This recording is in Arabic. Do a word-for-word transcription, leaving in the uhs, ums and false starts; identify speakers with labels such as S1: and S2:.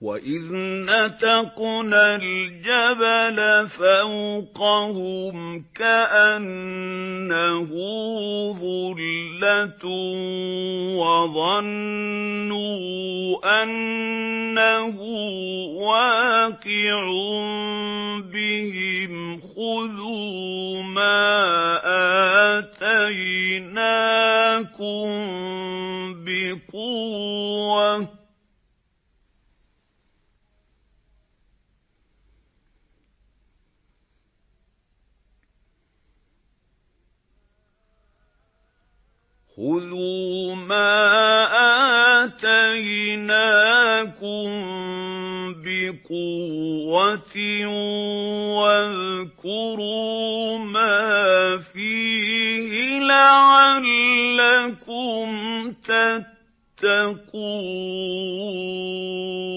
S1: وَإِذْ نَتَقْنَا الْجَبَلَ فَوْقَهُمْ كَأَنَّهُ ظُلَّةٌ وَظَنُّوا أَنَّهُ واقِعٌ بِهِمْ خُذُوا مَا آتَيْنَاكُم بِقُوَّةٍ خُذُوا مَا آتَيْنَاكُم بِقُوَّةٍ وَاذْكُرُوا مَا فِيهِ لَعَلَّكُمْ تَتَّقُونَ